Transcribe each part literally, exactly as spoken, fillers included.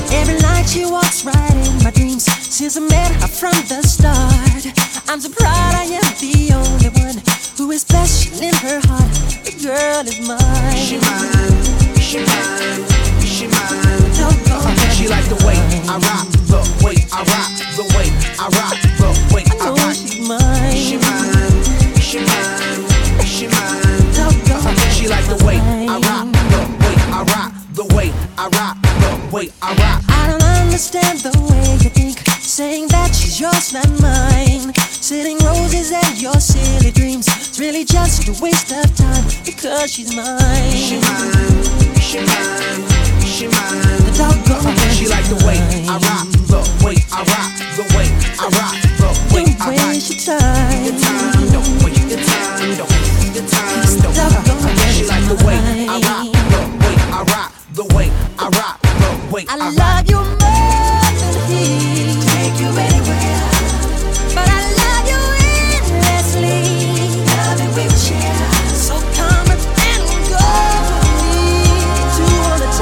Every night she walks right in my dreams since I met her from the start. I'm so proud I am the only one who is special in her heart. The girl is mine. She mine, she mine, she mine. She like the way I rock, the way I rock, the way I rock, the way I rock. She's mine. She mine, she mine, she mine. She like the way I rock, the way I rock, the way I rock, the way I rock. I don't understand the way you think, saying that she's yours, not mine. Sitting roses and your silly dreams, it's really just a waste of time because she's mine. She mine, she mine, she mine. The doggone She like the way I rock, the way I rock, the way I rock, the way I rock. Don't waste your time. Your time, don't waste your time, don't waste your time, don't. She like the way I rock, the way I rock, the way I rock, the way I rock. I love you more than he take you anywhere, but I love you endlessly. Love it we share, so come and go with me to all the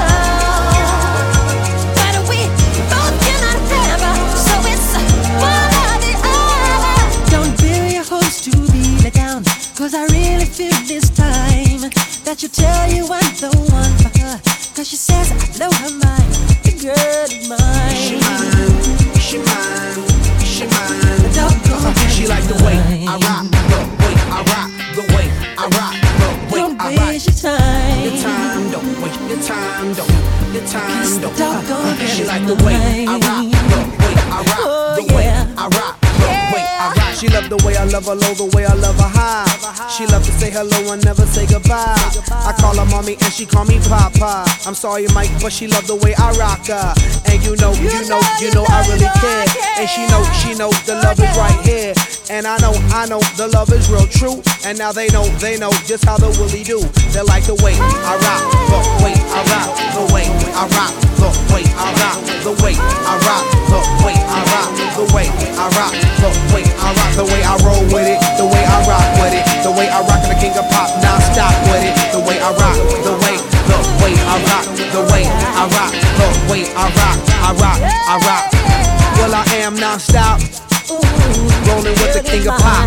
town. But we both cannot have, so it's one or the other. Don't build your hopes to be let down, 'cause I really feel this time that you tell you I'm the one for her. 'Cause she says I blow her mind. The girl is mine. She mine, she mine, she mine. The doggone She like the way I rock, the way I rock, the way I rock, the way Don't I rock. waste your time. Your time, don't waste your time, don't your time, don't. Doggone She like the way I rock, the way I rock, the way I rock, the way I rock. She love the way I love her low, the way I love her high. She love to say hello and never say goodbye. I call her mommy and she call me papa. I'm sorry, Mike, but she love the way I rock her. And you know, you know, you know I really care. And she know, she know the love is right here. And I know, I know the love is real true. And now they know, they know just how the Willie do. They like the way I rock, the way I rock, the way I rock, the way I rock, the way I rock, the way I rock, the way I rock, the way I rock, the way I roll with it, the way I rock with it, the way I rock the king of pop, non-stop with it, the way I rock, the way, the way I rock, the way I rock, the way I rock, I rock, I rock. Well, I am non-stop, rolling with the king of pop.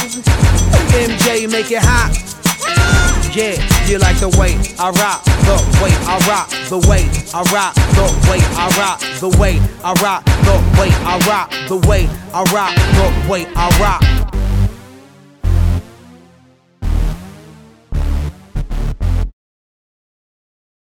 M J, make it hot. Yeah, you like the way I rock, the way I rock, the way I rock, the way I rock, the way I rock, the way I rock, the way I rock, the way I rock.